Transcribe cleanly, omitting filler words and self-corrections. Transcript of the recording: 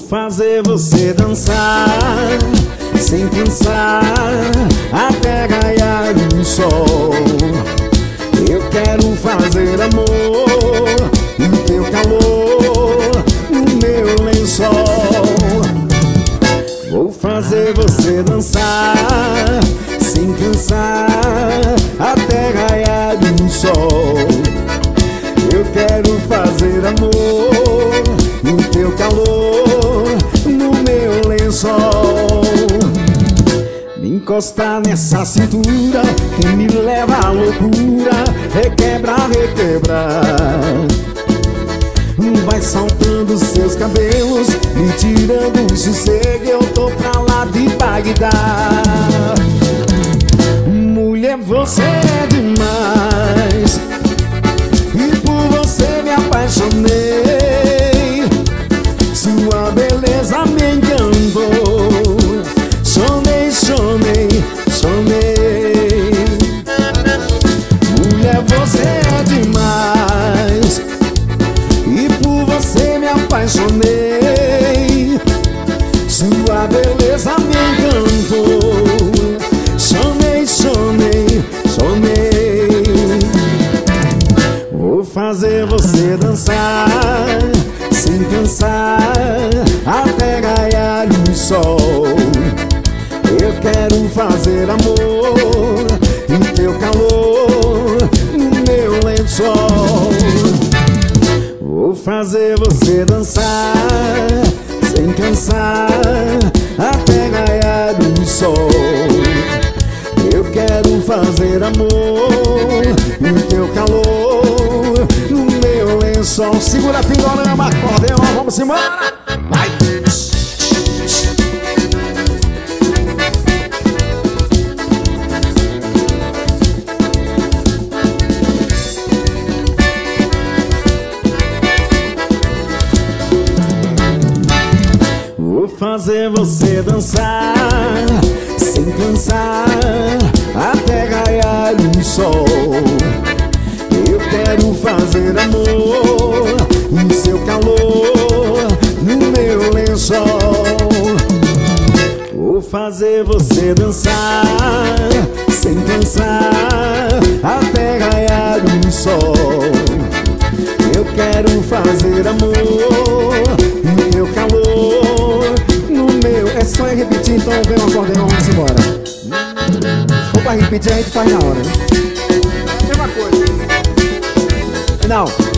fazer você dançar sem cansar até raiar o sol. Eu quero fazer amor no teu calor, no meu lençol. Vou fazer você dançar sem cansar até raiar o sol. Eu quero fazer amor no teu calor, no meu lençol. Me encostar nessa cintura que me leva à loucura. Requebra, requebra. Vai saltando seus cabelos, me tirando o sossego. Eu tô pra lá de Bagdá. Mulher, você é demais e por você me apaixonei. Sua beleza me encantou. Chonei, chonei, chonei. Mulher, você é demais e por você me apaixonei. Sua beleza me encantou. Chonei, chonei, chonei. Vou fazer você dançar sem cansar até raiar o sol. Eu quero fazer amor no teu calor, no meu lençol. Vou fazer você dançar sem cansar até raiar o sol. Eu quero fazer amor no teu calor, no meu lençol. Segura a pingorama, acordeão, vamos embora! Vai! Vou fazer você dançar sem cansar até raiar o sol. Eu quero fazer amor no seu calor, no meu lençol. Vou fazer você dançar sem cansar até raiar o sol. Eu quero fazer amor no teu calor, no meu... É só repetir, então vem um acordeão, vamos embora. Se for pra repetir, a gente faz na hora, né? Mesma coisa. Não.